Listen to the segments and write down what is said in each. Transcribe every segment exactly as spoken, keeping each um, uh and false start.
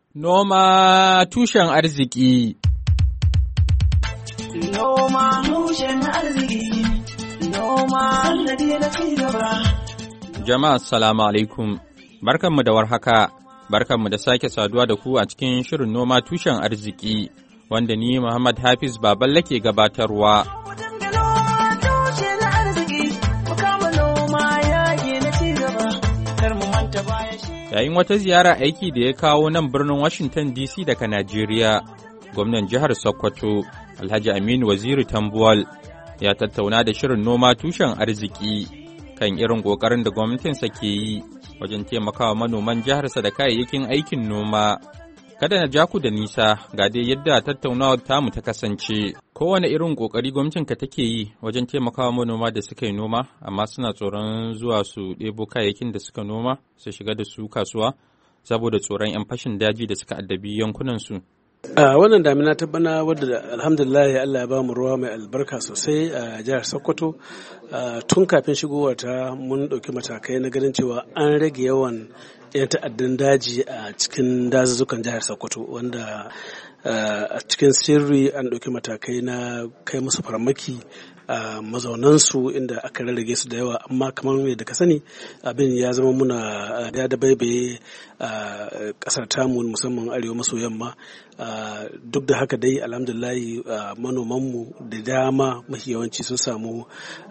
Noma tushen arziki. Noma tushen arziki. Noma sannadi na cigaba. Jama'a assalamu alaikum. Barkanmu da warhaka. Barkanmu da sake saduwa da ku a cikin shirin noma tushen arziki wanda ni Muhammad Hafiz Baballe ke gabatarwa. Yayin wata ziyara aiki da ya kawo nan birnin Washington D C daga Najeriya, gwamnan jihar Sokoto, Alhaji Aminu Waziri Tambuwal, ya tattauna da shirin noma tushen arziki kan irin ƙoƙarin da gwamnatinsa ke yi wajen taimakawa manoman jiharsa da kayayyakin aikin noma. Kada na ja ku da nisa ga dai yadda tattaunawar tamu ta kasance. Kowane irin ƙoƙari gwamnatinka take yi wajen taimakawa manoma da suka yi noma, amma suna tsoron zuwa su ɗebo kayayyakin da suka noma su shiga da su kasuwa saboda tsoron 'yan fashin daji da suka addabi yankunansu. A wannan damina ta bana wadda alhamdulillah Allah ya ba mu ruwa mai albarka sosai a jihar Sokoto, tun kafin shigowar ta mun ɗauki matakai na ganin cewa an rage yawan 'yan ta'addan daji a cikin dazuzzukan jihar Sokoto, wanda a cikin sirri an ɗauki matakai na kai musu farmaki a mazaunansu inda aka rarrage su da yawa, amma kamar yadda ka sani abin ya zama muna ya da baibaye a kasar tamu musamman arewa maso yamma. Duk da haka dai alhamdulillahi manomanmu da dama mafi yawanci sun samu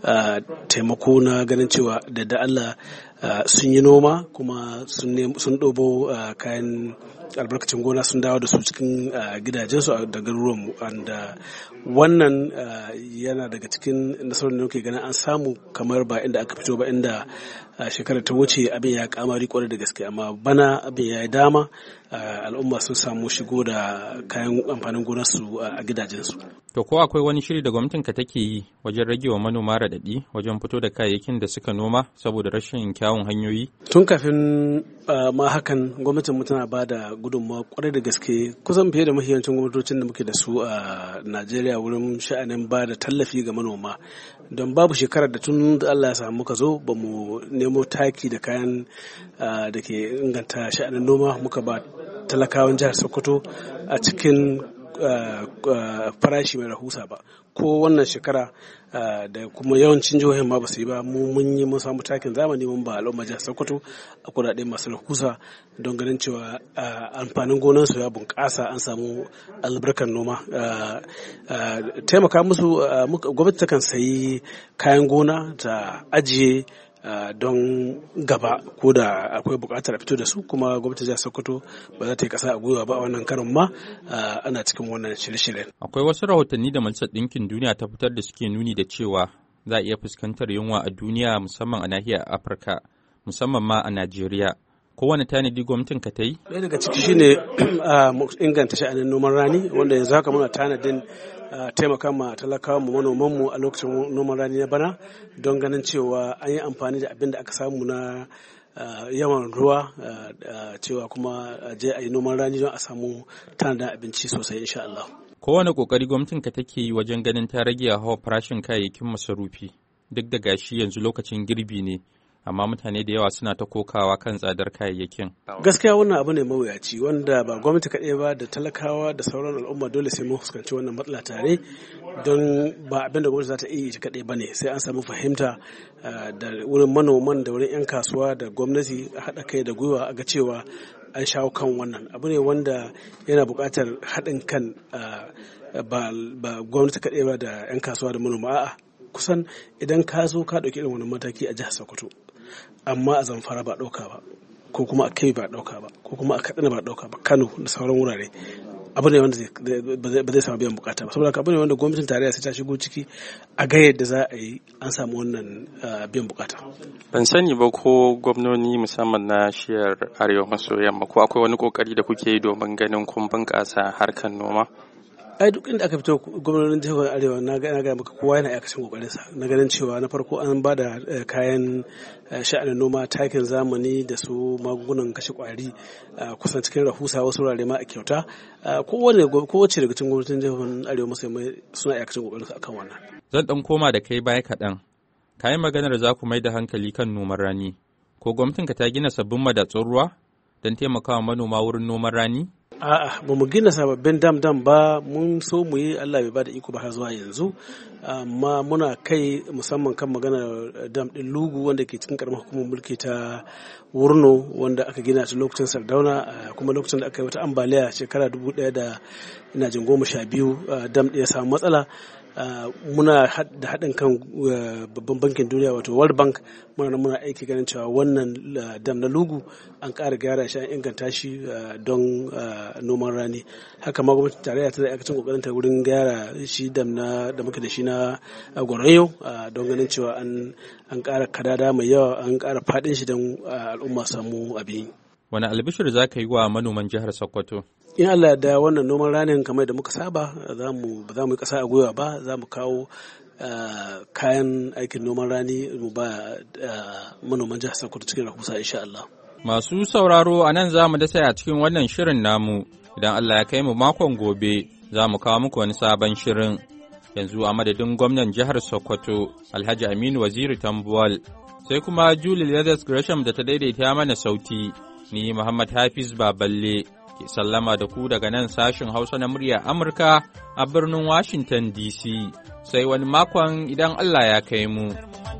taimako na ganin cewa da da Allah sun yi noma kuma sun ɗobo kayan albarkacin gona sun dawo da su cikin gidajensu da garuruwanmu, wanda wannan yana daga cikin nasarar da muke ganin an samu, kamar ba inda aka fito ba, inda shekarar ta wuce abin ya kamari kwarai da gaske, amma bana abin ya yi dama, al'umma sun samu shigo da kayan amfanin gonarsu a gidajensu. To ko akwai wani shiri da gwamnatinka take yi wajen rage wa manoma raɗaɗi wajen fito da kayayyakin da suka noma saboda rashin kyawun hanyoyi? Tun kafin ma hakan gwamnatin mu tana ba da gudunmawa kwarai da gaske, kusan fiye da mahiyancin gwamnatocin da muke da su a Najeriya wurin sha'anin ba da tallafi ga manoma. Don babu shekarar da tun da Allah ya samu muka zo ba mu nemo taki da kayan da ke inganta sha'anin noma muka ba talakawan jihar Sokoto a cikin farashi mai rahusa ba. Ko wannan shekara da kuma yawancin jihohin ma ba su yi ba, mu mun yi mun samu takin zamani mun ba al'umma jihar Sokoto a kuɗaɗe masu rahusa don ganin cewa amfanin gonansu ya bunƙasa, an samu albarkar noma. Taimaka musu, gwamnati takan sayi kayan gona ta ajiye Uh, don gaba ko da akwai bukatar a fito da su, kuma gwamnati jihar Sokoto ba za ta yi kasa a gwiwa ba a wannan karin ma uh, ana cikin wannan shirye-shiryen. Akwai wasu rahotanni da Majalisar Ɗinkin Duniya ta fitar da suke nuni da cewa za a iya fuskantar yunwa a duniya, musamman a nahiyar Afirka, musamman ma a Najeriya. Kowane tanadi gwamnatin ka ta yi? Ɗaya daga ciki shine inganta sha'anin noman rani, wanda yanzu haka muna tanadin taimaka ma talakawa mu manoman mu a lokacin noman rani na bana, don ganin cewa an yi amfani da abin da aka samu na yawan ruwa, cewa kuma je a yi noman rani don a samu tanadin abinci sosai insha Allah. Kowane kokari gwamnatin ka take yi wajen ganin ta rage hawa farashin kayayyakin masarufi, duk da gashi yanzu lokacin girbi ne, amma mutane da yawa suna ta kokawa kan tsadar kayayyakin. Gaskiya wannan abu ne mawuyaci wanda ba gwamnati kaɗai ba da talakawa da sauran al'umma dole sai mun fuskanci wannan matsala tare, don ba abin da gwamnati za ta iya ita kaɗai ba ne, sai an samu fahimta da wurin manoman da wurin 'yan kasuwa da gwamnati a haɗa kai da gwiwa a ga cewa an shawo kan wannan abu ne wanda yana buƙatar haɗin kan ba gwamnati kaɗai ba da 'yan kasuwa da manoma. A'a, kusan idan ka zo ka ɗauki irin wannan mataki a jihar Sokoto, amma a Zamfara ba ɗauka ba, ko kuma a Kebbi ba ɗauka ba, ko kuma a Katsina ba ɗauka ba, Kano da sauran wurare, abu ne wanda ba zai samu biyan bukata ba. Saboda abu ne wanda gwamnatin tarayya sai ta shigo ciki a ga yadda za a yi an samu wannan biyan bukata. Ban sani ba ko gwamnoni musamman na shiyar arewa maso yamma ko akwai wani kokari da kuke yi domin ganin kun bunƙasa harkar noma? ai duk inda aka fito gwamnonin jihar arewa na ga ga maka kowa yana yakacin kokarin sa na ganin cewa na farko an ba da kayan sha'anin noma, takin zamani da su magungunan kashe kwari kusan cikin rahusa, wasu wurare ma a kyauta. Kowane kowace daga cikin gwamnatin jihar arewa maso yamma suna yakacin kokarin su akan wannan. Zan dan koma da kai baya kaɗan. Kayan maganar za ku mai da hankali kan noman rani. Ko gwamnatinka ta gina sabbin madatsun ruwa don taimakawa manoma wurin noman rani? A'a, ba mu gina sababbin dam dam ba, mun so mu yi, Allah bai bada iko ba har zuwa yanzu. Amma muna kai musamman kan maganar dam din Lugu wanda ke cikin karamar hukumar mulki ta Wurno wanda aka gina ta lokacin Sardauna, kuma lokacin da aka yi wata ambaliya shekara dubu ɗaya da ina jin goma sha biyu dam ɗin ya samu matsala. Uh, muna da haɗin kan uh, babban bankin duniya wato World Bank, muna muna aiki ganin cewa wannan uh, dam na Lugu an ƙara gyara shi, an inganta shi uh, don uh, noman rani. Haka ma gwamnatin tarayya ta aikacin kokarin ta wurin gyara shi dam na da muke da shi na uh, Goronyo uh, don ganin cewa an an ƙara kadada mai yawa, an ƙara faɗin shi don uh, al'umma samu abin. Wani albishir za ka yi wa manoman jihar Sokoto? In Allah da wannan noman ranin kamar da muka saba, za mu ba za mu yi ƙasa a gwiwa ba, za mu kawo kayan aikin noman rani mu ba manoman jihar Sokoto cikin rahusa insha Allah. Masu sauraro, a nan za mu dasa a cikin wannan shirin namu. Idan Allah ya kai mu makon gobe, za mu kawo muku wani sabon shirin. Yanzu a madadin gwamnan jihar Sokoto, Alhaji Aminu Waziri Tambuwal, sai kuma Julie Leathers Gresham da ta daidaita mana sauti. Ni Muhammad Hafiz Baballe ke sallama da ku daga nan sashin Hausa na murya Amurka a birnin Washington D C. Sai wani makon idan Allah ya kai mu.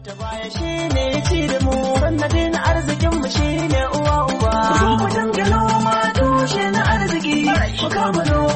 Sannadin arzikin mu shine uwa uba. Mu dinga noma tushe na arziki. Mu kama